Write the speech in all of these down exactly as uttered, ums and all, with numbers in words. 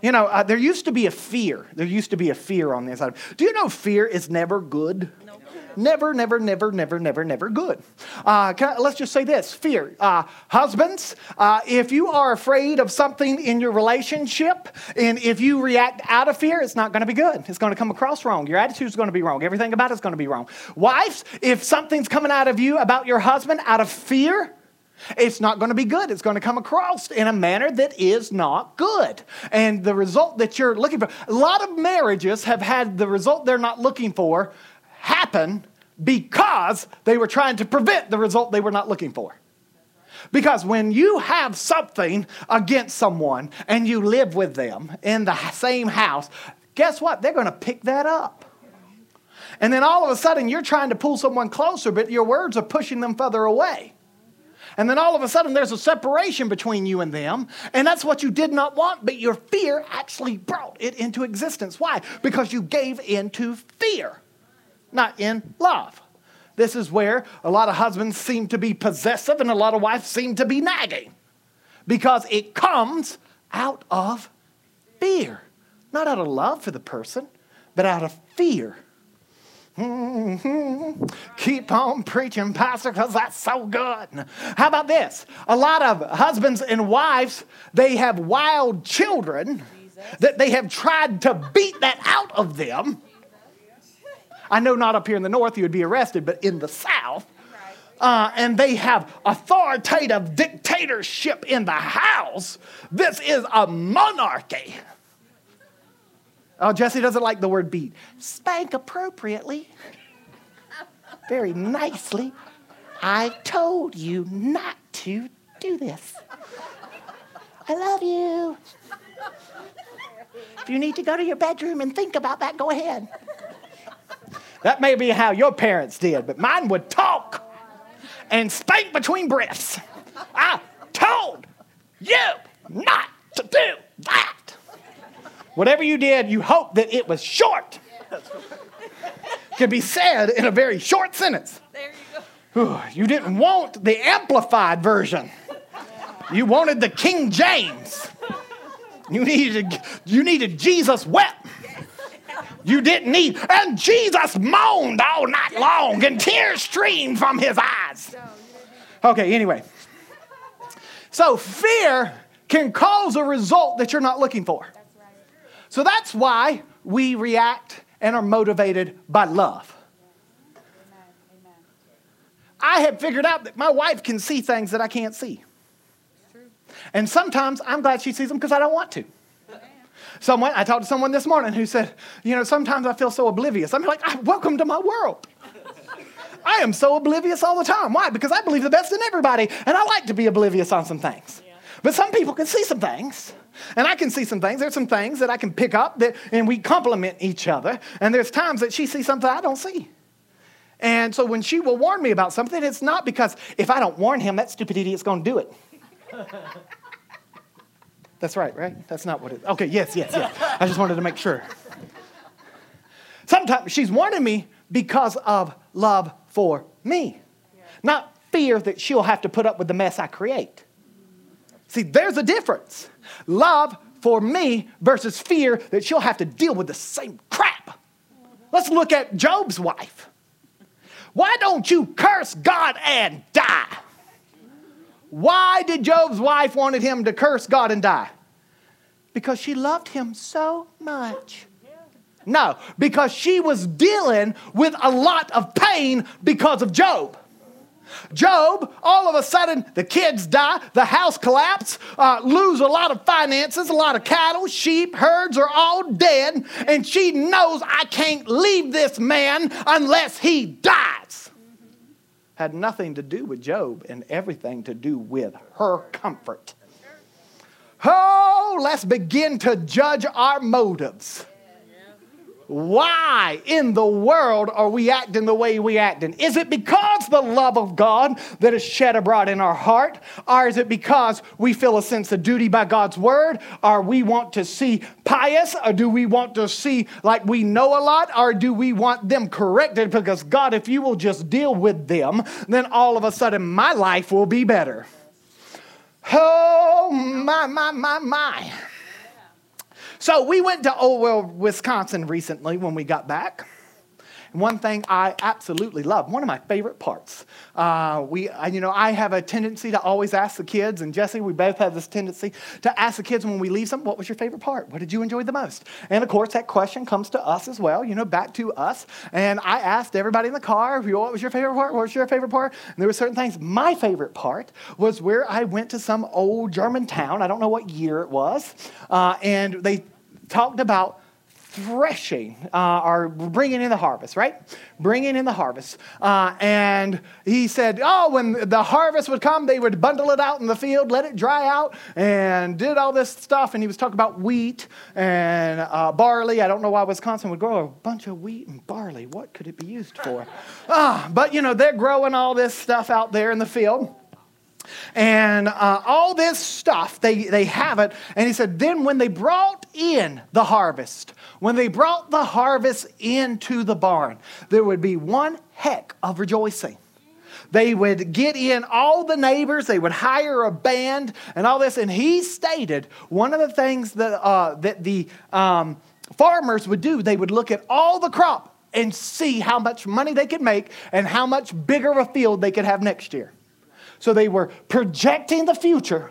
You know, uh, there used to be a fear. There used to be a fear on the inside. Do you know fear is never good? No. Never, never, never, never, never, never good. Uh, can I, let's just say this. Fear. Uh, husbands, uh, if you are afraid of something in your relationship, and if you react out of fear, it's not going to be good. It's going to come across wrong. Your attitude is going to be wrong. Everything about it is going to be wrong. Wives, if something's coming out of you about your husband out of fear, it's not going to be good. It's going to come across in a manner that is not good. And the result that you're looking for, a lot of marriages have had the result they're not looking for happen because they were trying to prevent the result they were not looking for. Because when you have something against someone and you live with them in the same house, guess what? They're going to pick that up. And then all of a sudden you're trying to pull someone closer, but your words are pushing them further away. And then all of a sudden there's a separation between you and them. And that's what you did not want, but your fear actually brought it into existence. Why? Because you gave into fear, not in love. This is where a lot of husbands seem to be possessive and a lot of wives seem to be nagging. Because it comes out of fear. Not out of love for the person, but out of fear. Mm-hmm. Keep on preaching, Pastor, because that's so good. How about this? A lot of husbands and wives, they have wild children Jesus. That they have tried to beat that out of them. I know not up here in the north you would be arrested, but in the south. Uh, and they have authoritative dictatorship in the house. This is a monarchy. Oh, Jesse doesn't like the word beat. Spank appropriately. Very nicely. I told you not to do this. I love you. If you need to go to your bedroom and think about that, go ahead. That may be how your parents did, but mine would talk and spank between breaths. I told you not to do that. Whatever you did, you hope that it was short. Can be said in a very short sentence. There you go. You didn't want the amplified version. You wanted the King James. You needed, you needed Jesus wept. You didn't need, and Jesus moaned all night long and tears streamed from his eyes. Okay, anyway. So fear can cause a result that you're not looking for. So that's why we react and are motivated by love. I have figured out that my wife can see things that I can't see. And sometimes I'm glad she sees them because I don't want to. Someone, I talked to someone this morning who said, you know, sometimes I feel so oblivious. I'm like, welcome to my world. I am so oblivious all the time. Why? Because I believe the best in everybody, and I like to be oblivious on some things. But some people can see some things. And I can see some things. There's some things that I can pick up that, and we complement each other. And there's times that she sees something I don't see. And so when she will warn me about something, it's not because if I don't warn him, that stupid idiot's going to do it. That's right, right? That's not what it is. Okay, yes, yes, yes. I just wanted to make sure. Sometimes she's warning me because of love for me. Not fear that she'll have to put up with the mess I create. See, there's a difference. Love for me versus fear that she'll have to deal with the same crap. Let's look at Job's wife. Why don't you curse God and die? Why did Job's wife wanted him to curse God and die? Because she loved him so much. No, because she was dealing with a lot of pain because of Job. Job, all of a sudden, the kids die, the house collapse, uh, lose a lot of finances, a lot of cattle, sheep, herds are all dead, and she knows I can't leave this man unless he dies. Had nothing to do with Job and everything to do with her comfort. Oh, let's begin to judge our motives. Why in the world are we acting the way we acting? Is it because the love of God that is shed abroad in our heart? Or is it because we feel a sense of duty by God's word? Or we want to see pious? Or do we want to see like we know a lot? Or do we want them corrected? Because God, if you will just deal with them, then all of a sudden my life will be better. Oh, my, my, my, my. So we went to Oldwell, Wisconsin recently when we got back. One thing I absolutely love, one of my favorite parts. Uh, we, I, you know, I have a tendency to always ask the kids, and Jesse, we both have this tendency to ask the kids when we leave them, what was your favorite part? What did you enjoy the most? And of course, that question comes to us as well, you know, back to us. And I asked everybody in the car, what was your favorite part? What was your favorite part? And there were certain things. My favorite part was where I went to some old German town. I don't know what year it was. Uh, and they talked about threshing, uh, or bringing in the harvest, right? Bringing in the harvest. Uh, and he said, oh, when the harvest would come, they would bundle it out in the field, let it dry out, and did all this stuff. And he was talking about wheat and uh, barley. I don't know why Wisconsin would grow a bunch of wheat and barley. What could it be used for? uh, but, you know, they're growing all this stuff out there in the field. And uh, all this stuff, they, they have it. And he said, then when they brought in the harvest, when they brought the harvest into the barn, there would be one heck of rejoicing. They would get in all the neighbors. They would hire a band and all this. And he stated one of the things that, uh, that the um, farmers would do, they would look at all the crop and see how much money they could make and how much bigger of a field they could have next year. So they were projecting the future,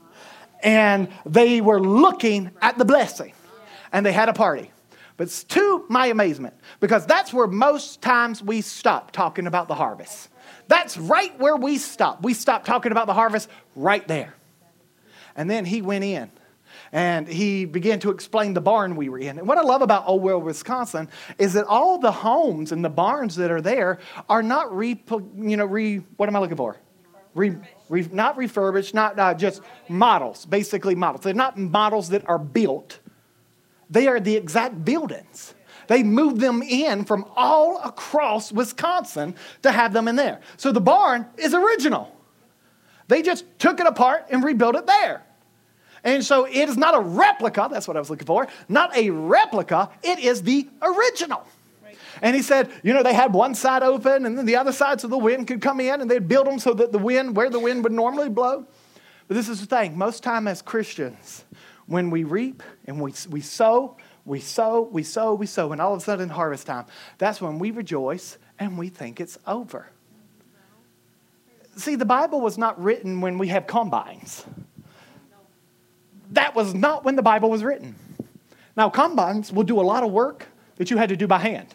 and they were looking at the blessing, and they had a party. But it's to my amazement, because that's where most times we stop talking about the harvest. That's right where we stop. We stop talking about the harvest right there. And then he went in, and he began to explain the barn we were in. And what I love about Oldwell, Wisconsin, is that all the homes and the barns that are there are not re, you know, re, what am I looking for? Re, re, not refurbished, not uh, just models, basically models. They're not models that are built. They are the exact buildings. They moved them in from all across Wisconsin to have them in there. So the barn is original. They just took it apart and rebuilt it there. And so it is not a replica, that's what I was looking for, not a replica, it is the original. And he said, you know, they had one side open and then the other side so the wind could come in, and they'd build them so that the wind, where the wind would normally blow. But this is the thing. Most time as Christians, when we reap and we, we sow, we sow, we sow, we sow, and all of a sudden harvest time, that's when we rejoice and we think it's over. See, the Bible was not written when we have combines. That was not when the Bible was written. Now, combines will do a lot of work that you had to do by hand.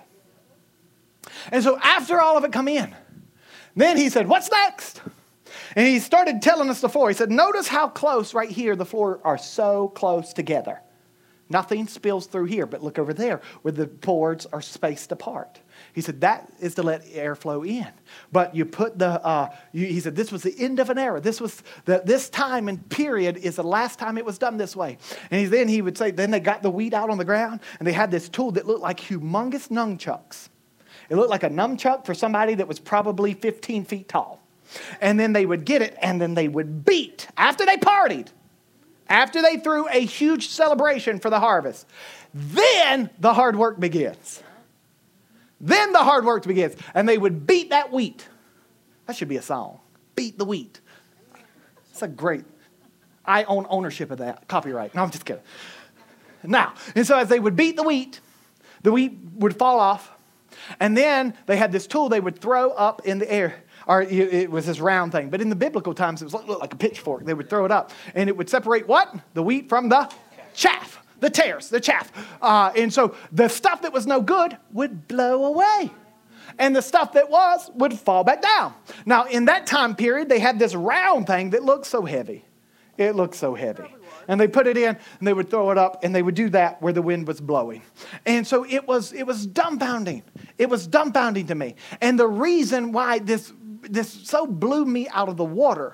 And so after all of it come in, then he said, what's next? And he started telling us the floor. He said, notice how close right here the floor are so close together. Nothing spills through here, but look over there where the boards are spaced apart. He said, that is to let air flow in. But you put the, uh, you, he said, this was the end of an era. This was, the, this time and period is the last time it was done this way. And he, then he would say, then they got the wheat out on the ground, and they had this tool that looked like humongous nunchucks. It looked like a nunchuck for somebody that was probably fifteen feet tall. And then they would get it, and then they would beat, after they partied, after they threw a huge celebration for the harvest, then the hard work begins. Then the hard work begins. And they would beat that wheat. That should be a song. Beat the wheat. It's a great, I own ownership of that. Copyright. No, I'm just kidding. Now, and so as they would beat the wheat, the wheat would fall off. And then they had this tool they would throw up in the air. Or it was this round thing. But in the biblical times, it was looked like a pitchfork. They would throw it up. And it would separate what? The wheat from the chaff. The tares, the chaff. Uh, and so the stuff that was no good would blow away. And the stuff that was would fall back down. Now, in that time period, they had this round thing that looked so heavy. It looked so heavy. And they put it in, and they would throw it up, and they would do that where the wind was blowing. And so it was, it was dumbfounding. It was dumbfounding to me. And the reason why this, this so blew me out of the water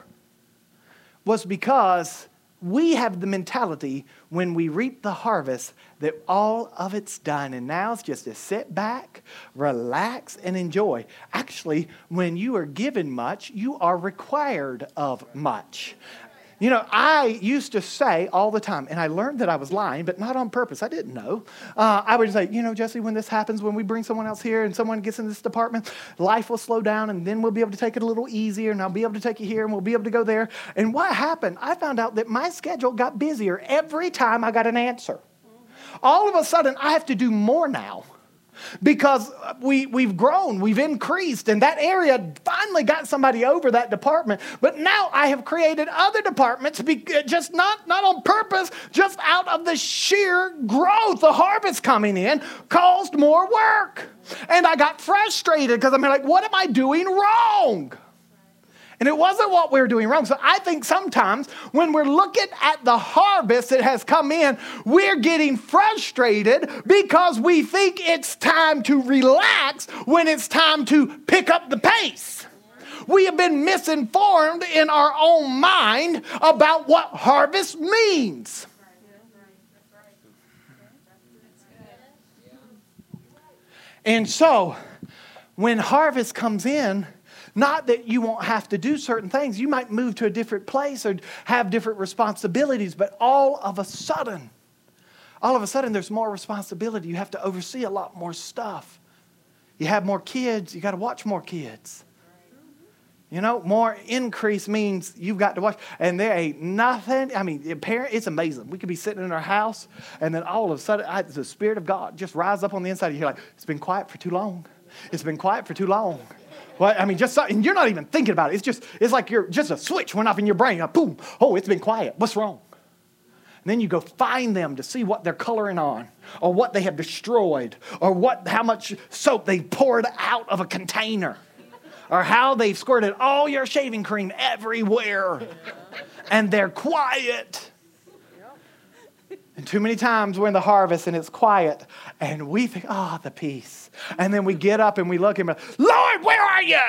was because we have the mentality when we reap the harvest that all of it's done, and now it's just to sit back, relax, and enjoy. Actually, when you are given much, you are required of much. You know, I used to say all the time, and I learned that I was lying, but not on purpose. I didn't know. Uh, I would say, you know, Jesse, when this happens, when we bring someone else here and someone gets in this department, life will slow down, and then we'll be able to take it a little easier, and I'll be able to take you here, and we'll be able to go there. And what happened? I found out that my schedule got busier every time I got an answer. All of a sudden, I have to do more now. Because we, we've grown, we've increased, and that area finally got somebody over that department. But now I have created other departments, be, just not, not on purpose, just out of the sheer growth. The harvest coming in caused more work. And I got frustrated because I'm like, what am I doing wrong? And it wasn't what we were doing wrong. So I think sometimes when we're looking at the harvest that has come in, we're getting frustrated because we think it's time to relax when it's time to pick up the pace. We have been misinformed in our own mind about what harvest means. And so when harvest comes in, not that you won't have to do certain things. You might move to a different place or have different responsibilities, but all of a sudden, all of a sudden there's more responsibility. You have to oversee a lot more stuff. You have more kids, you got to watch more kids. You know, more increase means you've got to watch. And there ain't nothing, I mean, parent, it's amazing. We could be sitting in our house, and then all of a sudden, I, the Spirit of God just rise up on the inside of you. You're like, it's been quiet for too long. It's been quiet for too long. Well, I mean, just and you're not even thinking about it. It's just, it's like you're just a switch went off in your brain. Like, boom. Oh, it's been quiet. What's wrong? And then you go find them to see what they're coloring on, or what they have destroyed, or what how much soap they poured out of a container, or how they've squirted all your shaving cream everywhere, and they're quiet. And too many times we're in the harvest and it's quiet and we think, oh, the peace. And then we get up and we look and we're like, Lord, where are you?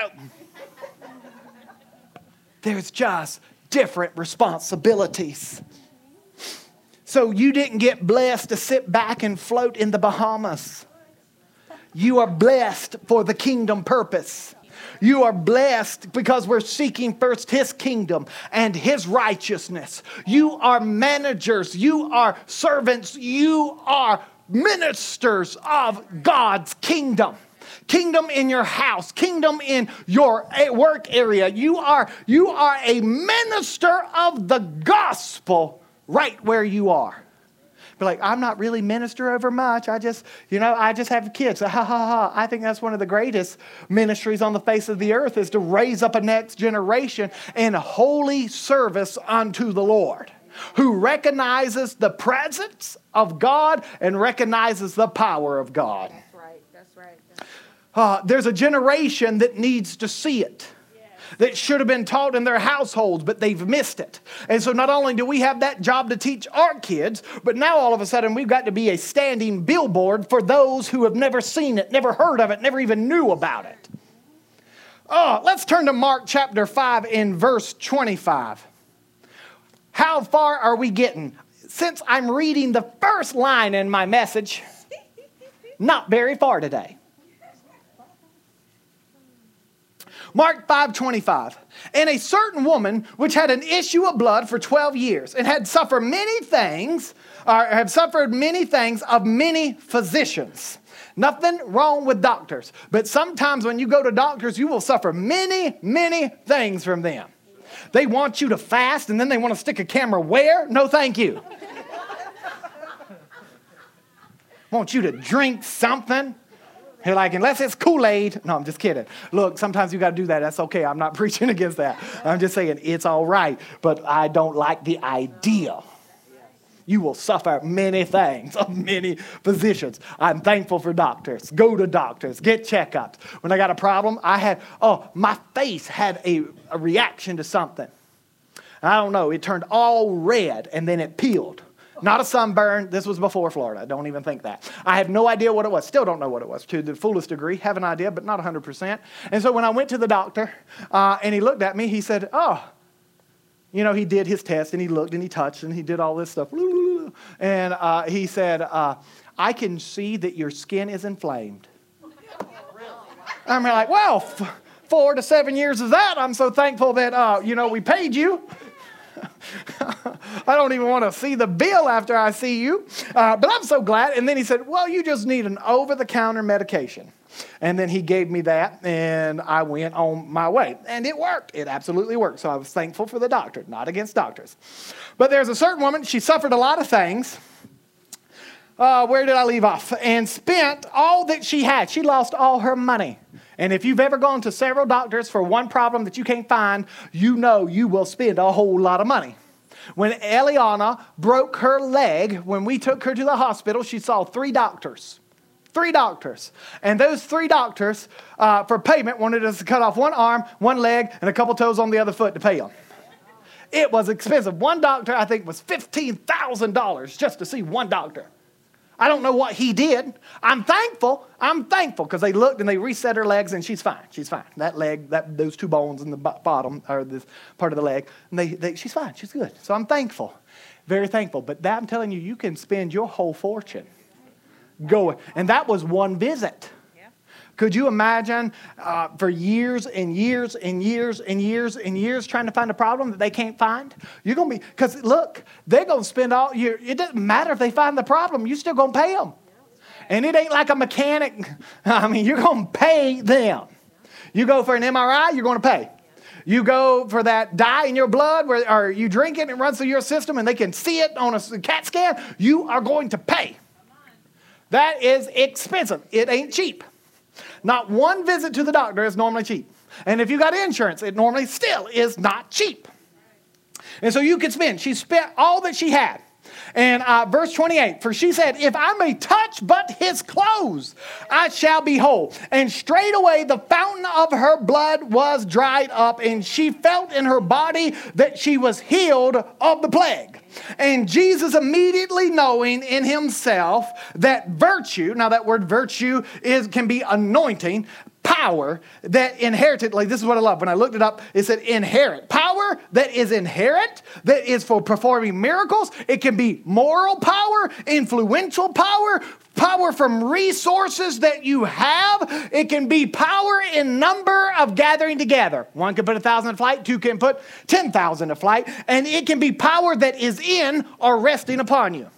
There's just different responsibilities. So you didn't get blessed to sit back and float in the Bahamas. You are blessed for the kingdom purpose. You are blessed because we're seeking first His kingdom and His righteousness. You are managers. You are servants. You are ministers of God's kingdom. Kingdom in your house. Kingdom in your work area. You are, you are a minister of the gospel right where you are. Be like, I'm not really minister over much. I just, you know, I just have kids. Ha, ha, ha. I think that's one of the greatest ministries on the face of the earth is to raise up a next generation in holy service unto the Lord, who recognizes the presence of God and recognizes the power of God. That's right. That's right. Uh, there's a generation that needs to see it. That should have been taught in their households, but they've missed it. And so not only do we have that job to teach our kids, but now all of a sudden we've got to be a standing billboard for those who have never seen it, never heard of it, never even knew about it. Oh, let's turn to Mark chapter five in verse twenty-five. How far are we getting? Since I'm reading the first line in my message, not very far today. Mark five twenty-five. And a certain woman which had an issue of blood for twelve years and had suffered many things, or have suffered many things of many physicians. Nothing wrong with doctors. But sometimes when you go to doctors, you will suffer many, many things from them. They want you to fast and then they want to stick a camera where? No, thank you. Want you to drink something. You're like, unless it's Kool-Aid. No, I'm just kidding. Look, sometimes you got to do that. That's okay. I'm not preaching against that. I'm just saying it's all right. But I don't like the idea. You will suffer many things of many physicians. I'm thankful for doctors. Go to doctors. Get checkups. When I got a problem, I had, oh, my face had a, a reaction to something. I don't know. It turned all red and then it peeled. Not a sunburn. This was before Florida. Don't even think that. I have no idea what it was. Still don't know what it was to the fullest degree. Have an idea, but not one hundred percent. And so when I went to the doctor uh, and he looked at me, he said, oh, you know, he did his test and he looked and he touched and he did all this stuff. And uh, he said, uh, I can see that your skin is inflamed. I'm like, well, f- four to seven years of that. I'm so thankful that, uh, you know, we paid you. I don't even want to see the bill after I see you. Uh, but I'm so glad. And then he said, well, you just need an over-the-counter medication. And then he gave me that, and I went on my way. And it worked. It absolutely worked. So I was thankful for the doctor, not against doctors. But there's a certain woman, she suffered a lot of things. uh, where did I leave off? And spent all that she had. She lost all her money. And if you've ever gone to several doctors for one problem that you can't find, you know you will spend a whole lot of money. When Eliana broke her leg, when we took her to the hospital, she saw three doctors. Three doctors. And those three doctors, uh, for payment, wanted us to cut off one arm, one leg, and a couple toes on the other foot to pay them. It was expensive. One doctor, I think, was fifteen thousand dollars just to see one doctor. I don't know what he did. I'm thankful. I'm thankful because they looked and they reset her legs and she's fine. She's fine. That leg, that those two bones in the bottom, or this part of the leg, and they, they, she's fine. She's good. So I'm thankful. Very thankful. But that, I'm telling you, you can spend your whole fortune going. And that was one visit. Could you imagine uh, for years and years and years and years and years trying to find a problem that they can't find? You're going to be, because look, they're going to spend all year. It doesn't matter if they find the problem. You're still going to pay them. And it ain't like a mechanic. I mean, you're going to pay them. You go for an M R I, you're going to pay. You go for that dye in your blood, where, or you drink it and it runs through your system and they can see it on a CAT scan, you are going to pay. That is expensive. It ain't cheap. Not one visit to the doctor is normally cheap. And if you got insurance, it normally still is not cheap. And so you could spend. She spent all that she had. And uh, verse twenty-eight, for she said, if I may touch but his clothes, I shall be whole. And straightway the fountain of her blood was dried up, and she felt in her body that she was healed of the plague. And Jesus, immediately knowing in himself that virtue, now that word virtue is can be anointing, power that inheritedly, this is what I love. When I looked it up, it said inherent. Power that is inherent, that is for performing miracles. It can be moral power, influential power, power from resources that you have. It can be power in number of gathering together. One can put a thousand to flight, two can put ten thousand to flight. And it can be power that is in or resting upon you.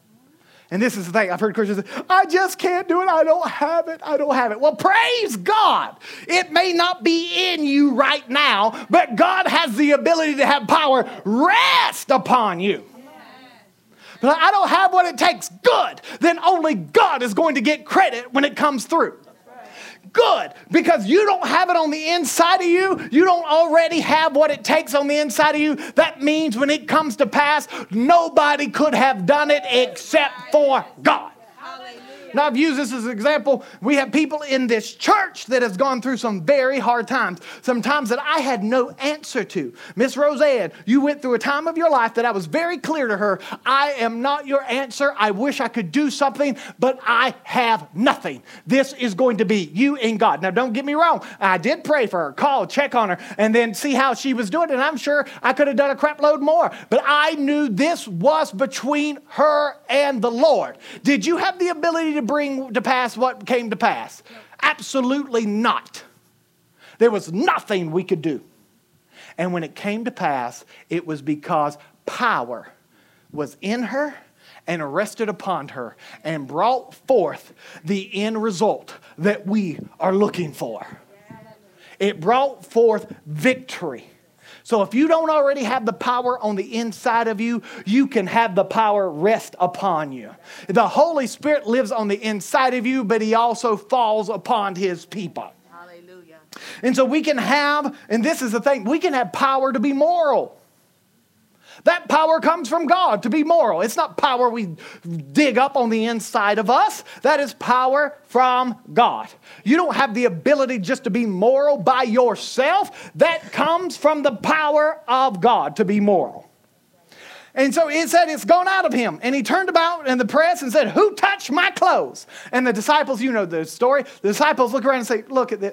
And this is the thing, I've heard Christians say, I just can't do it, I don't have it, I don't have it. Well, praise God. It may not be in you right now, but God has the ability to have power rest upon you. But I don't have what it takes. Good. Then only God is going to get credit when it comes through. Good, because you don't have it on the inside of you. You don't already have what it takes on the inside of you. That means when it comes to pass, nobody could have done it except for God. Now, I've used this as an example. We have people in this church that has gone through some very hard times, some times that I had no answer to. Miss Roseanne, you went through a time of your life that I was very clear to her, I am not your answer. I wish I could do something, but I have nothing. This is going to be you and God. Now, don't get me wrong. I did pray for her, call, check on her, and then see how she was doing, and I'm sure I could have done a crap load more, but I knew this was between her and the Lord. Did you have the ability to to bring to pass what came to pass? Absolutely not. There was nothing we could do. And when it came to pass, it was because power was in her and rested upon her and brought forth the end result that we are looking for. It brought forth victory. So if you don't already have the power on the inside of you, you can have the power rest upon you. The Holy Spirit lives on the inside of you, but he also falls upon his people. Hallelujah. And so we can have, and this is the thing, we can have power to be moral. That power comes from God to be moral. It's not power we dig up on the inside of us. That is power from God. You don't have the ability just to be moral by yourself. That comes from the power of God to be moral. And so it said it's gone out of him. And he turned about in the press and said, who touched my clothes? And the disciples, you know the story. The disciples look around and say, look at this.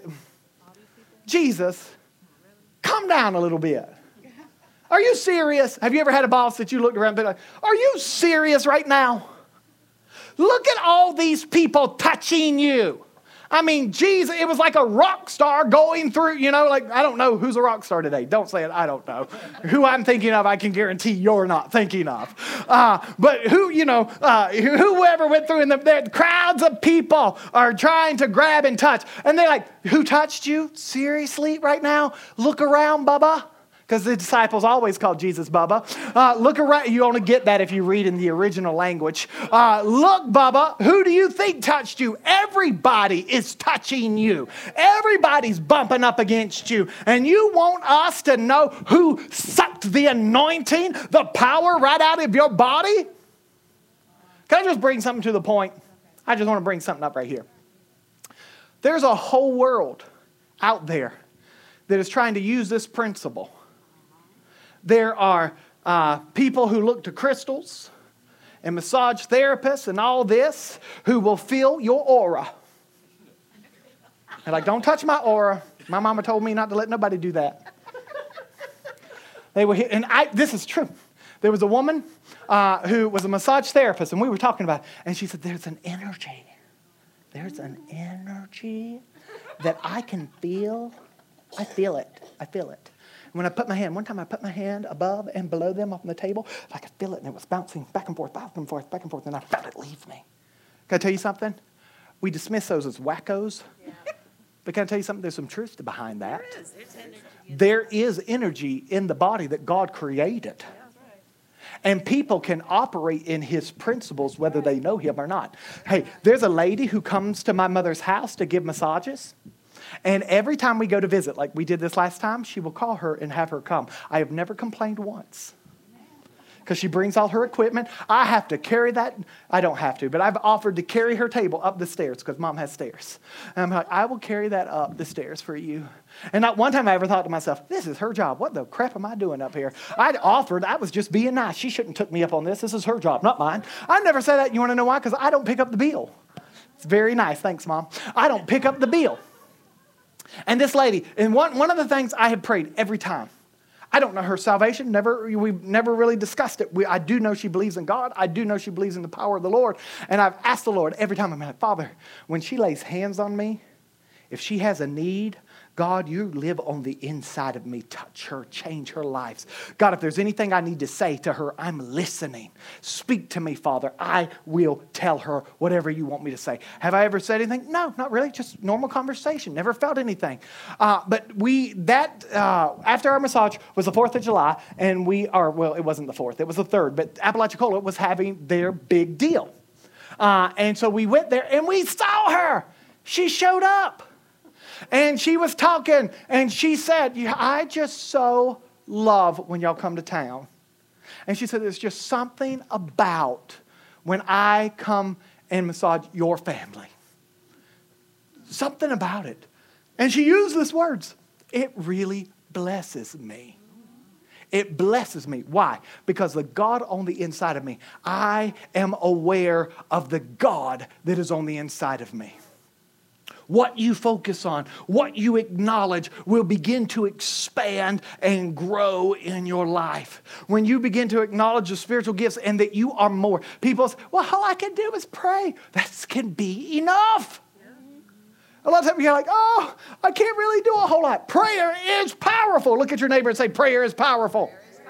Jesus, come down a little bit. Are you serious? Have you ever had a boss that you looked around and been like, are you serious right now? Look at all these people touching you. I mean, Jesus, it was like a rock star going through, you know, like, I don't know who's a rock star today. Don't say it, I don't know. Who I'm thinking of, I can guarantee you're not thinking of. Uh, but who, you know, uh, whoever went through, and the, the crowds of people are trying to grab and touch. And they're like, who touched you? Seriously, right now? Look around, Bubba. Because the disciples always called Jesus Bubba. Uh, look around. You only get that if you read in the original language. Uh, look, Bubba, who do you think touched you? Everybody is touching you. Everybody's bumping up against you. And you want us to know who sucked the anointing, the power right out of your body? Can I just bring something to the point? I just want to bring something up right here. There's a whole world out there that is trying to use this principle. There are uh, people who look to crystals and massage therapists and all this who will feel your aura. And like, don't touch my aura. My mama told me not to let nobody do that. They were, and I. This is true. There was a woman uh, who was a massage therapist, and we were talking about it, and she said, "There's an energy. There's an energy that I can feel. I feel it. I feel it." When I put my hand, one time I put my hand above and below them on the table, I could feel it, and it was bouncing back and forth, back and forth, back and forth, and I felt it leave me. Can I tell you something? We dismiss those as wackos. Yeah. But can I tell you something? There's some truth behind that. There is. There's energy. There is energy in the body that God created. Yeah, right. And people can operate in his principles whether they know him or not. Hey, there's a lady who comes to my mother's house to give massages. And every time we go to visit, like we did this last time, she will call her and have her come. I have never complained once. Because she brings all her equipment. I have to carry that. I don't have to, but I've offered to carry her table up the stairs because Mom has stairs. And I'm like, I will carry that up the stairs for you. And not one time I ever thought to myself, this is her job. What the crap am I doing up here? I'd offered. I was just being nice. She shouldn't have took me up on this. This is her job, not mine. I never said that. You want to know why? Because I don't pick up the bill. It's very nice. Thanks, Mom. I don't pick up the bill. And this lady, and one, one of the things I had prayed every time, I don't know her salvation. Never, we've never really discussed it. We, I do know she believes in God. I do know she believes in the power of the Lord. And I've asked the Lord every time, I'm like, Father, when she lays hands on me, if she has a need, God, you live on the inside of me. Touch her, change her lives. God, if there's anything I need to say to her, I'm listening. Speak to me, Father. I will tell her whatever you want me to say. Have I ever said anything? No, not really. Just normal conversation. Never felt anything. Uh, but we, that, uh, after our massage was the fourth of July, and we are, well, it wasn't the fourth. It was the third. But Apalachicola was having their big deal. Uh, and so we went there, and we saw her. She showed up. And she was talking, and she said, I just so love when y'all come to town. And she said, there's just something about when I come and massage your family. Something about it. And she used these words. It really blesses me. It blesses me. Why? Because the God on the inside of me, I am aware of the God that is on the inside of me. What you focus on, what you acknowledge will begin to expand and grow in your life. When you begin to acknowledge the spiritual gifts and that you are more. People say, well, all I can do is pray. That can be enough. A lot of times you're like, oh, I can't really do a whole lot. Prayer is powerful. Look at your neighbor and say, prayer is powerful.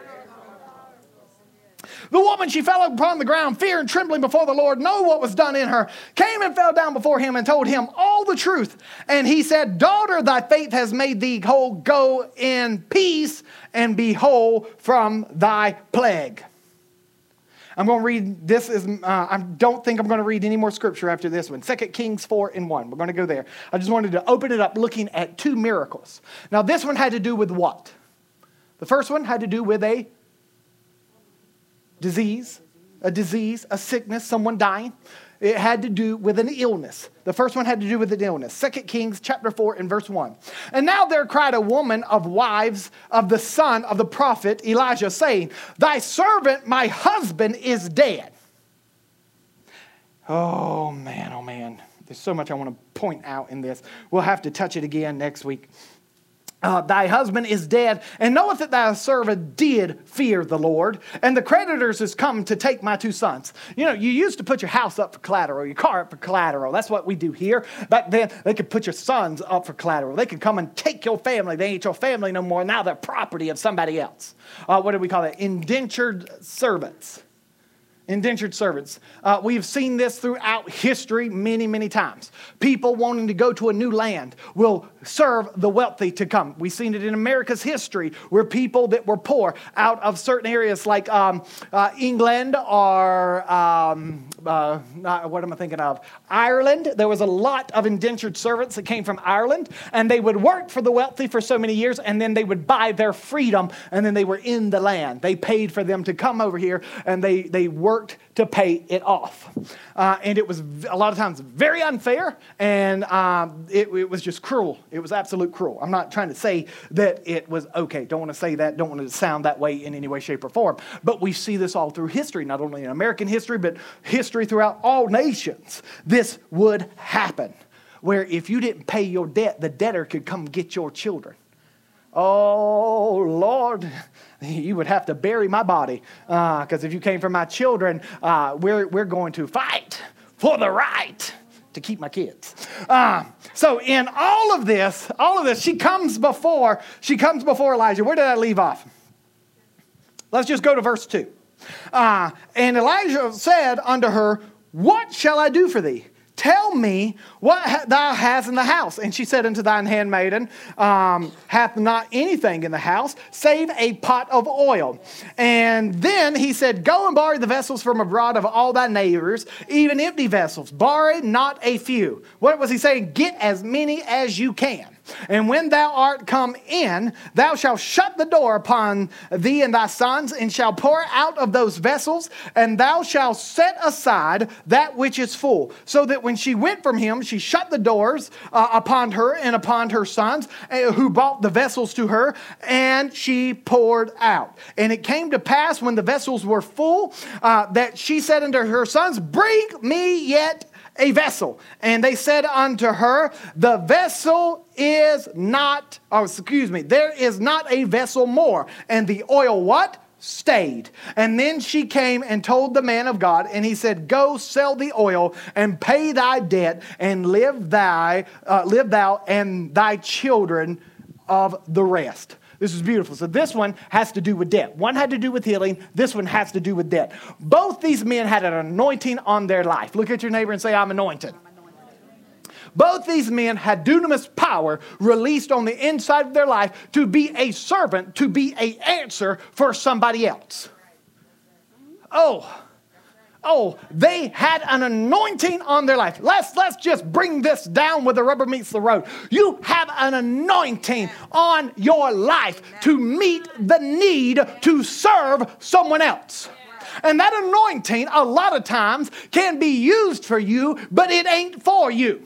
The woman, she fell upon the ground, fear and trembling before the Lord, know what was done in her, came and fell down before him and told him all the truth. And he said, daughter, thy faith has made thee whole. Go in peace and be whole from thy plague. I'm going to read, this is, uh, I don't think I'm going to read any more scripture after this one. Second Kings four and one. We're going to go there. I just wanted to open it up looking at two miracles. Now this one had to do with what? The first one had to do with a disease, a disease, a sickness, someone dying. It had to do with an illness. The first one had to do with an illness. Second Kings chapter four and verse one. And now there cried a woman of wives of the son of the prophet Elijah, saying, thy servant, my husband, is dead. Oh man, oh man. There's so much I want to point out in this. We'll have to touch it again next week. Uh, thy husband is dead, and knoweth that thy servant did fear the Lord, and the creditors is come to take my two sons. You know, you used to put your house up for collateral, your car up for collateral. That's what we do here. Back then, they could put your sons up for collateral. They could come and take your family. They ain't your family no more. Now they're property of somebody else. Uh, what do we call that? Indentured servants. Indentured servants. Uh, we have seen this throughout history many, many times. People wanting to go to a new land will serve the wealthy to come. We've seen it in America's history where people that were poor out of certain areas like um, uh, England or um, uh, what am I thinking of? Ireland. There was a lot of indentured servants that came from Ireland, and they would work for the wealthy for so many years, and then they would buy their freedom, and then they were in the land. They paid for them to come over here, and they, they worked to pay it off. Uh, and it was a lot of times very unfair, and um, it, it was just cruel. It was absolute cruel. I'm not trying to say that it was okay. Don't want to say that. Don't want to sound that way in any way, shape, or form. But we see this all through history, not only in American history, but history throughout all nations. This would happen, where if you didn't pay your debt, the debtor could come get your children. Oh, Lord, you would have to bury my body because uh, if you came for my children, uh, we're, we're going to fight for the right to keep my kids. Uh, so in all of this, all of this, she comes before, she comes before Elijah. Where did I leave off? Let's just go to verse two. Uh, and Elijah said unto her, what shall I do for thee? Tell me what thou hast in the house. And she said unto thine handmaiden, um, hath not anything in the house, save a pot of oil. And then he said, go and borrow the vessels from abroad of all thy neighbors, even empty vessels. Borrow not a few. What was he saying? Get as many as you can. And when thou art come in, thou shalt shut the door upon thee and thy sons, and shalt pour out of those vessels, and thou shalt set aside that which is full. So that when she went from him, she shut the doors uh, upon her and upon her sons, uh, who brought the vessels to her, and she poured out. And it came to pass when the vessels were full, uh, that she said unto her sons, bring me yet a vessel. And they said unto her, the vessel is not, oh, excuse me, there is not a vessel more. And the oil what? Stayed. And then she came and told the man of God, and he said, go sell the oil and pay thy debt, and live thy, uh, live thou and thy children of the rest. This is beautiful. So this one has to do with debt. One had to do with healing. This one has to do with debt. Both these men had an anointing on their life. Look at your neighbor and say, I'm anointed. Both these men had dunamis power released on the inside of their life to be a servant, to be an answer for somebody else. Oh, oh, they had an anointing on their life. Let's, let's just bring this down where the rubber meets the road. You have an anointing on your life to meet the need to serve someone else. And that anointing, a lot of times, can be used for you, but it ain't for you.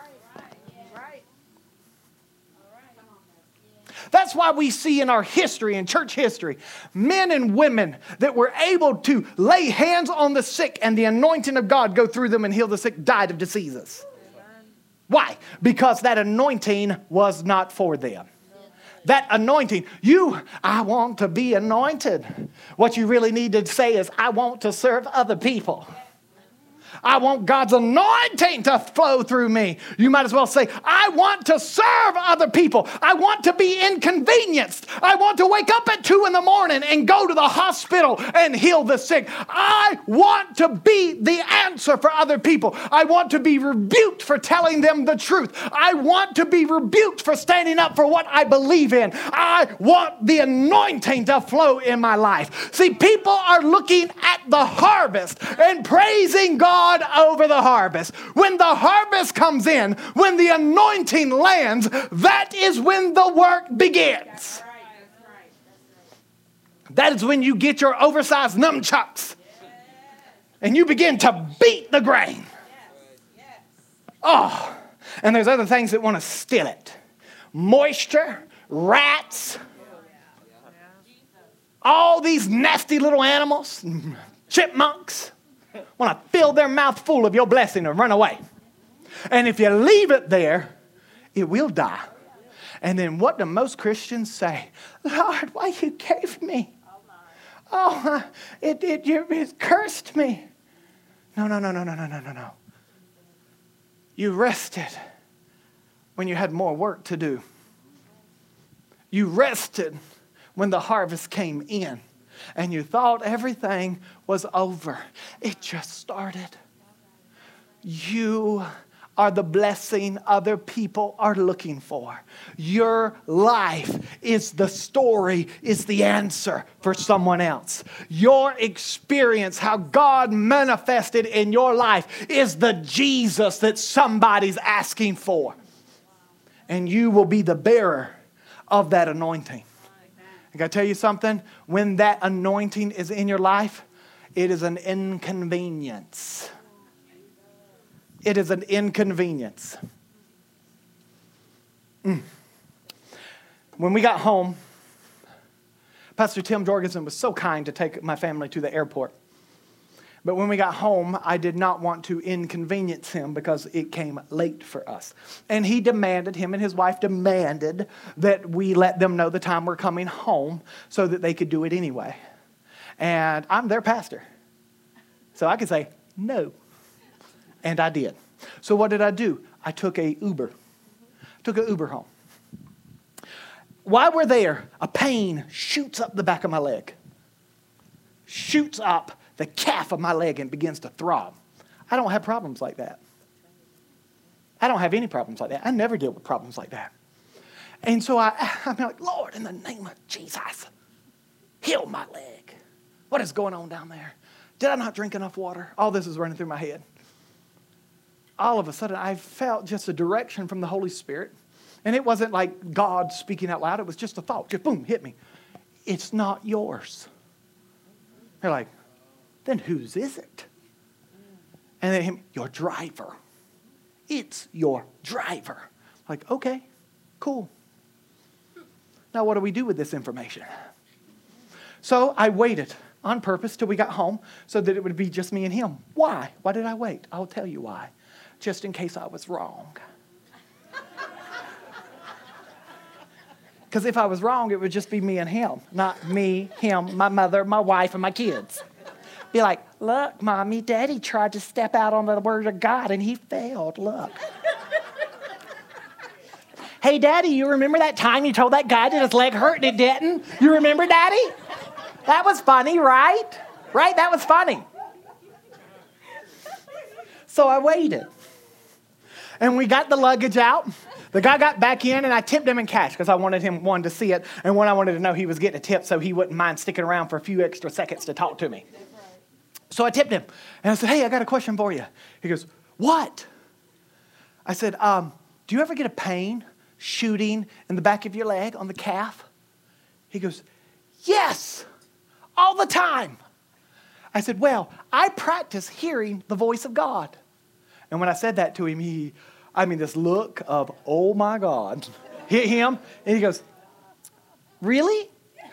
That's why we see in our history, in church history, men and women that were able to lay hands on the sick and the anointing of God go through them and heal the sick, died of diseases. Why? Because that anointing was not for them. That anointing, you, I want to be anointed. What you really need to say is, I want to serve other people. I want God's anointing to flow through me. You might as well say, I want to serve other people. I want to be inconvenienced. I want to wake up at two in the morning and go to the hospital and heal the sick. I want to be the answer for other people. I want to be rebuked for telling them the truth. I want to be rebuked for standing up for what I believe in. I want the anointing to flow in my life. See, people are looking at the harvest and praising God over the harvest. When the harvest comes in, when the anointing lands, that is when the work begins. That is when you get your oversized nunchucks and you begin to beat the grain. Oh, and there's other things that want to steal it. Moisture, rats, all these nasty little animals, chipmunks, want to fill their mouth full of your blessing and run away. And if you leave it there, it will die. And then what do most Christians say? Lord, why you gave me? Oh, it, it, it cursed me. No, no, no, no, no, no, no, no, no. You rested when you had more work to do. You rested when the harvest came in. and you thought everything was over. It just started. You are the blessing other people are looking for. Your life is the story, is the answer for someone else. Your experience, how God manifested in your life, is the Jesus that somebody's asking for. And you will be the bearer of that anointing. I got to tell you something. When that anointing is in your life, it is an inconvenience. It is an inconvenience. Mm. When we got home, Pastor Tim Jorgensen was so kind to take my family to the airport. But when we got home, I did not want to inconvenience him because it came late for us. And he demanded, him and his wife demanded that we let them know the time we're coming home so that they could do it anyway. And I'm their pastor. So I could say, no. And I did. So what did I do? I took a Uber. Took an Uber home. While we're there, a pain shoots up the back of my leg. Shoots up the calf of my leg and begins to throb. I don't have problems like that. I don't have any problems like that. I never deal with problems like that. And so I, I'm like, Lord, in the name of Jesus, heal my leg. What is going on down there? Did I not drink enough water? All this is running through my head. All of a sudden, I felt just a direction from the Holy Spirit. And it wasn't like God speaking out loud. It was just a thought. Just boom, hit me. It's not yours. They're like, then whose is it? And then him, your driver. It's your driver. Like, okay, cool. Now what do we do with this information? So I waited on purpose till we got home so that it would be just me and him. Why? Why did I wait? I'll tell you why. Just in case I was wrong. Because if I was wrong, it would just be me and him. Not me, him, my mother, my wife, and my kids. Be like, look, Mommy, Daddy tried to step out on the word of God and he failed. Look. Hey, Daddy, you remember that time you told that guy that his leg hurt and it didn't? You remember, Daddy? That was funny, right? Right? That was funny. So I waited. And we got the luggage out. The guy got back in, and I tipped him in cash because I wanted him, one, to see it, and one, I wanted to know he was getting a tip so he wouldn't mind sticking around for a few extra seconds to talk to me. So I tipped him, and I said, hey, I got a question for you. He goes, what? I said, um, do you ever get a pain shooting in the back of your leg on the calf? He goes, yes, all the time. I said, well, I practice hearing the voice of God. And when I said that to him, he, I mean, this look of, oh my God, hit him. And he goes, really?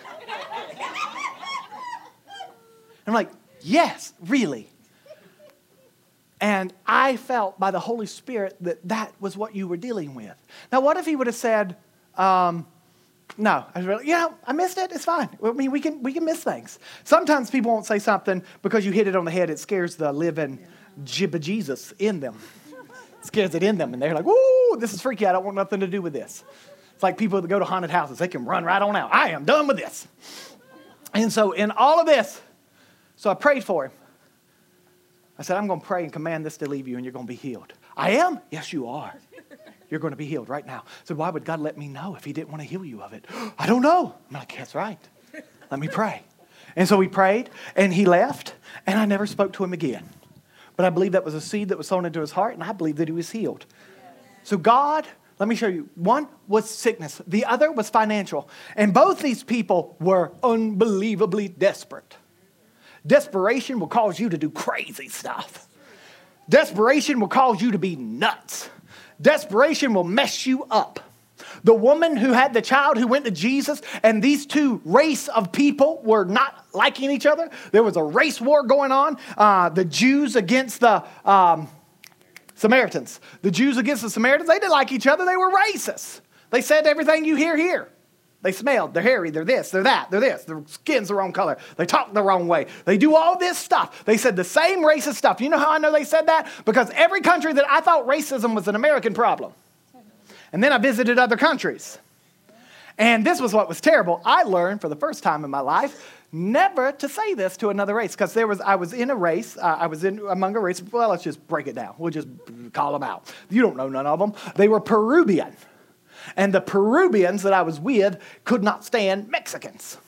I'm like, yes, really. And I felt by the Holy Spirit that that was what you were dealing with. Now, what if he would have said, um, no, I was really, you know, I missed it. It's fine. I mean, we can we can miss things. Sometimes people won't say something because you hit it on the head. It scares the living jibba Jesus in them. It scares it in them. And they're like, woo, this is freaky. I don't want nothing to do with this. It's like people that go to haunted houses. They can run right on out. I am done with this. And so in all of this, so I prayed for him. I said, I'm going to pray and command this to leave you and you're going to be healed. I am? Yes, you are. You're going to be healed right now. I said, why would God let me know if he didn't want to heal you of it? I don't know. I'm like, that's right. Let me pray. And so we prayed and he left and I never spoke to him again. But I believe that was a seed that was sown into his heart and I believe that he was healed. So God, let me show you. One was sickness. The other was financial. And both these people were unbelievably desperate. Desperation will cause you to do crazy stuff. Desperation will cause you to be nuts. Desperation will mess you up. The woman who had the child who went to Jesus, and these two race of people were not liking each other. There was a race war going on. Uh, the Jews against the um, Samaritans. The Jews against the Samaritans, they didn't like each other. They were racist. They said everything you hear here. They smelled, they're hairy, they're this, they're that, they're this. Their skin's the wrong color. They talk the wrong way. They do all this stuff. They said the same racist stuff. You know how I know they said that? Because every country that I thought racism was an American problem. And then I visited other countries. And this was what was terrible. I learned for the first time in my life never to say this to another race, because there was I was in a race. Uh, I was in among a race. Well, let's just break it down. We'll just call them out. You don't know none of them. They were Peruvian. And the Peruvians that I was with could not stand Mexicans.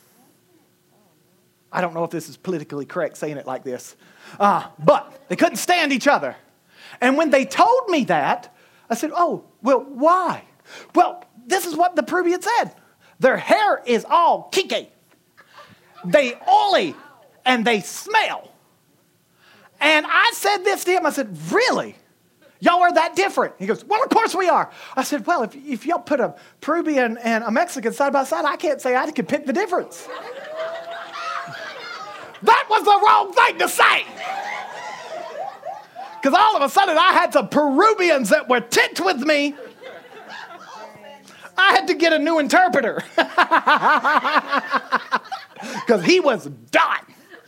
I don't know if this is politically correct saying it like this. Uh, but they couldn't stand each other. And when they told me that, I said, oh, well, why? Well, this is what the Peruvian said. Their hair is all kiki. They oily and they smell. And I said this to him. I said, really? Y'all are that different? He goes, well, of course we are. I said, well, if, if y'all put a Peruvian and a Mexican side by side, I can't say I could pick the difference. That was the wrong thing to say. Because all of a sudden I had some Peruvians that were ticked with me. I had to get a new interpreter. Because he was done.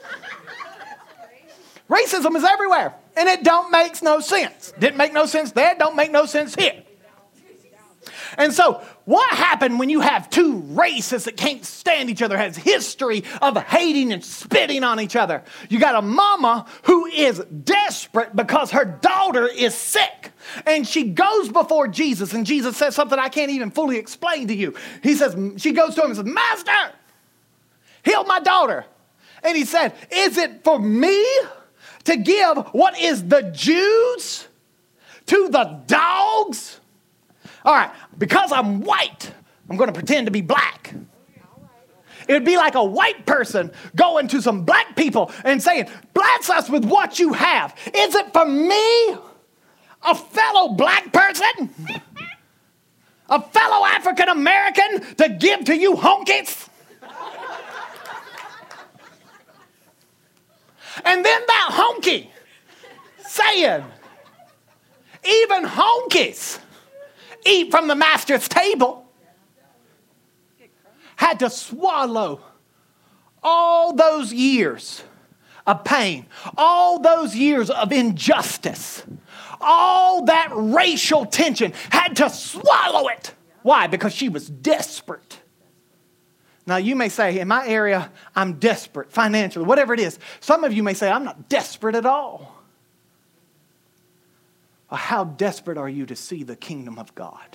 Racism is everywhere. And it don't make no sense. Didn't make no sense there, don't make no sense here. And so what happened when you have two races that can't stand each other, has history of hating and spitting on each other? You got a mama who is desperate because her daughter is sick. And she goes before Jesus, and Jesus says something I can't even fully explain to you. He says, she goes to him and says, Master, heal my daughter. And he said, is it for me to give what is the Jews to the dogs? All right, because I'm white, I'm going to pretend to be black. It would be like a white person going to some black people and saying, bless us with what you have. Is it for me, a fellow black person, a fellow African American, to give to you honkies? And then that honky saying, even honkies eat from the master's table, had to swallow all those years of pain, all those years of injustice, all that racial tension, had to swallow it. Why? Because she was desperate. Now, you may say, in my area, I'm desperate financially, whatever it is. Some of you may say, I'm not desperate at all. Well, how desperate are you to see the kingdom of God?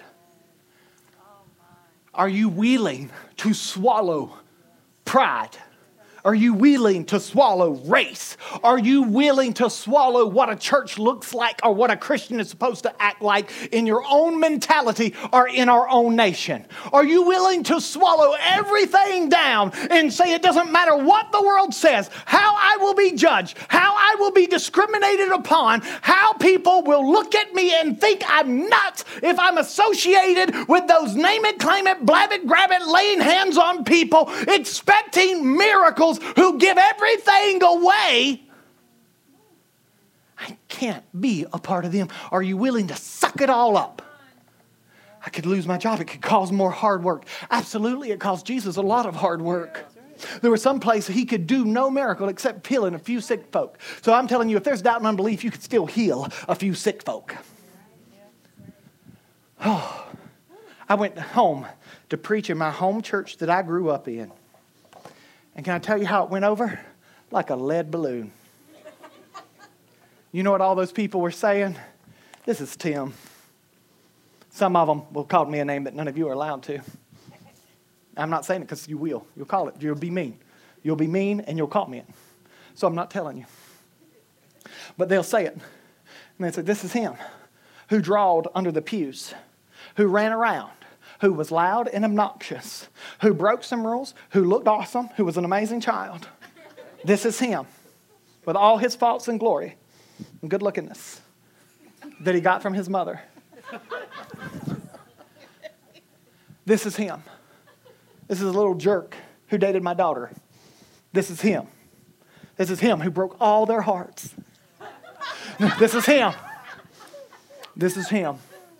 Are you willing to swallow pride? Are you willing to swallow race? Are you willing to swallow what a church looks like or what a Christian is supposed to act like in your own mentality or in our own nation? Are you willing to swallow everything down and say it doesn't matter what the world says, how I will be judged, how I will be discriminated upon, how people will look at me and think I'm nuts if I'm associated with those name it, claim it, blab it, grab it, laying hands on people, expecting miracles, who give everything away? I can't be a part of them. Are you willing to suck it all up? I could lose my job. It could cause more hard work. Absolutely, it caused Jesus a lot of hard work. There was some place he could do no miracle except healing a few sick folk. So I'm telling you, if there's doubt and unbelief, you could still heal a few sick folk. Oh, I went home to preach in my home church that I grew up in. And can I tell you how it went over? Like a lead balloon. You know what all those people were saying? This is Tim. Some of them will call me a name that none of you are allowed to. I'm not saying it because you will. You'll call it. You'll be mean. You'll be mean and you'll call me it. So I'm not telling you. But they'll say it. And they say, this is him who drawled under the pews, who ran around, who was loud and obnoxious, who broke some rules, who looked awesome, who was an amazing child. This is him with all his faults and glory and good lookingness that he got from his mother. This is him. This is a little jerk who dated my daughter. This is him. This is him who broke all their hearts. This is him. This is him.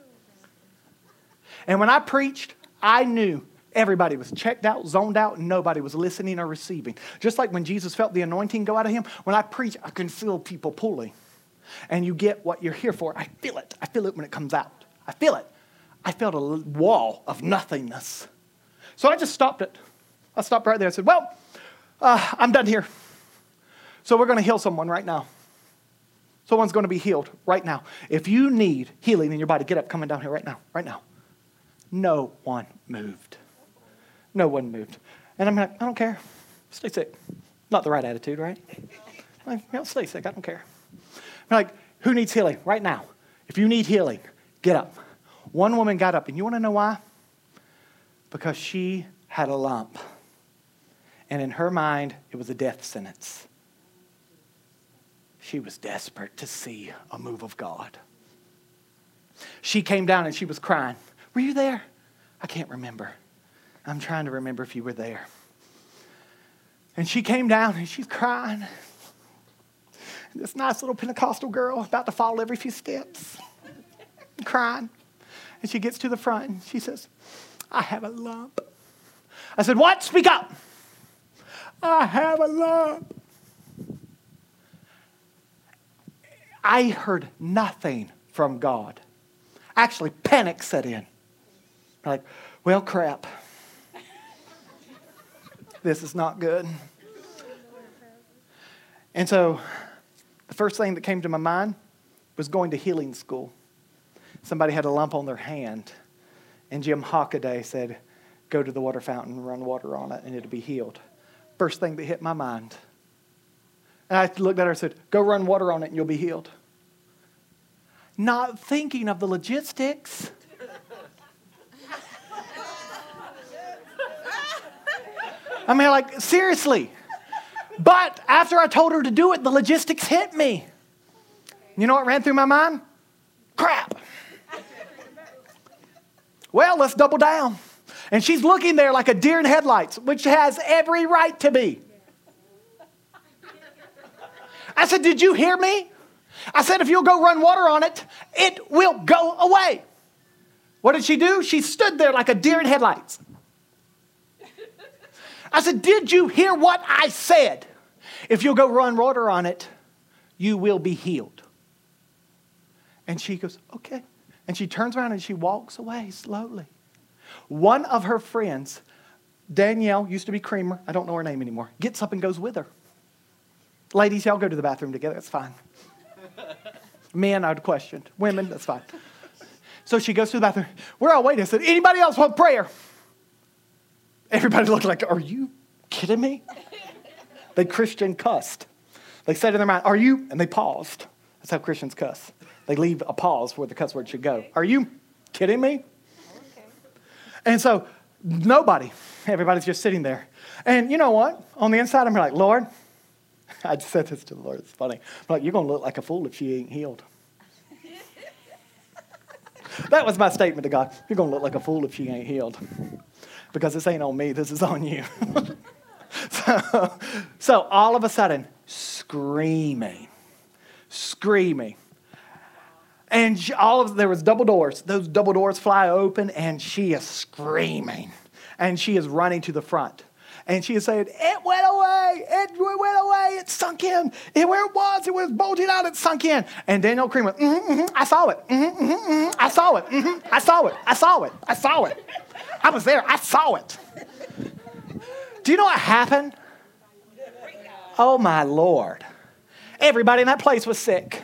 And when I preached, I knew everybody was checked out, zoned out, and nobody was listening or receiving. Just like when Jesus felt the anointing go out of him, when I preach, I can feel people pulling. And you get what you're here for. I feel it. I feel it when it comes out. I feel it. I felt a wall of nothingness So I just stopped it. I stopped right there. I said, well, uh, I'm done here. So we're going to heal someone right now. Someone's going to be healed right now. If you need healing in your body, get up, coming down here right now, right now. No one moved. No one moved. And I'm like, I don't care. Stay sick. Not the right attitude, right? Like, you know, stay sick. I don't care. I'm like, who needs healing right now? If you need healing, get up. One woman got up, and you want to know why? Because she had a lump. And in her mind, it was a death sentence. She was desperate to see a move of God. She came down and she was crying. Were you there? I can't remember. I'm trying to remember if you were there. And she came down and she's crying. And this nice little Pentecostal girl about to fall every few steps, crying. And she gets to the front and she says, I have a lump. I said, what? Speak up. I have a lump. I heard nothing from God. Actually, panic set in. I'm like, well, crap. This is not good. And so the first thing that came to my mind was going to healing school. Somebody had a lump on their hand, and Jim Hockaday said, go to the water fountain and run water on it, and it'll be healed. First thing that hit my mind. And I looked at her and said, go run water on it and you'll be healed. Not thinking of the logistics. I mean, like, seriously. But after I told her to do it, the logistics hit me. You know what ran through my mind? Crap. Well, let's double down. And she's looking there like a deer in headlights, which has every right to be. I said, did you hear me? I said, if you'll go run water on it, it will go away. What did she do? She stood there like a deer in headlights. I said, did you hear what I said? If you'll go run water on it, you will be healed. And she goes, okay. And she turns around and she walks away slowly. One of her friends, Danielle, used to be Creamer, I don't know her name anymore, gets up and goes with her. Ladies, y'all go to the bathroom together, that's fine. Men, I'd question. Women, that's fine. So she goes to the bathroom. We're all waiting. I said, anybody else want prayer? Everybody looked like, are you kidding me? They Christian cussed. They said in their mind, are you? And they paused. That's how Christians cuss. They leave a pause where the cuss word should go. Are you kidding me? Okay. And so nobody, everybody's just sitting there. And you know what? On the inside, I'm like, Lord, I just said this to the Lord. It's funny. I'm like, you're going to look like a fool if she ain't healed. That was my statement to God. You're going to look like a fool if she ain't healed. Because this ain't on me. This is on you. so, so all of a sudden, screaming, screaming. And she, all of there was double doors. Those double doors fly open, and she is screaming. And she is running to the front. And she is saying, it went away. It went away. It sunk in. It, where it was, it was bolted out. It sunk in. And Daniel Cream went, mm-hmm, mm-hmm, I saw it. Mm-hmm, mm-hmm, mm-hmm, I saw it. Mm-hmm, I saw it. I saw it. I saw it. I was there. I saw it. Do you know what happened? Oh, my Lord. Everybody in that place was sick.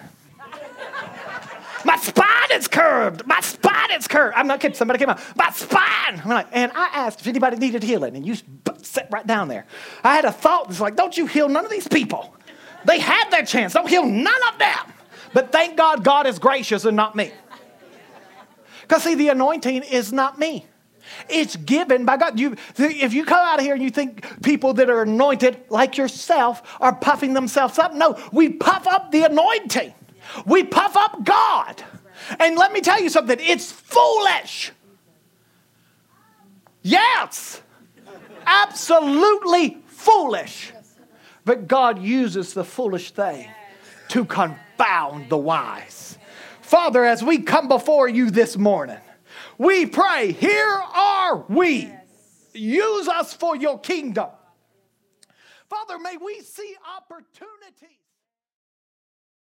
My spine is curved. My spine is curved. I'm not kidding. Somebody came out. My spine. I'm like, and I asked if anybody needed healing, and you sat right down there. I had a thought that's like, don't you heal none of these people. They had their chance. Don't heal none of them. But thank God, God is gracious and not me. Because see, the anointing is not me. It's given by God. You, if you come out of here and you think people that are anointed like yourself are puffing themselves up, no, we puff up the anointing. We puff up God. And let me tell you something. It's foolish. Yes. Absolutely foolish. But God uses the foolish thing to confound the wise. Father, as we come before you this morning, we pray, here are we. Use us for your kingdom. Father, may we see opportunity.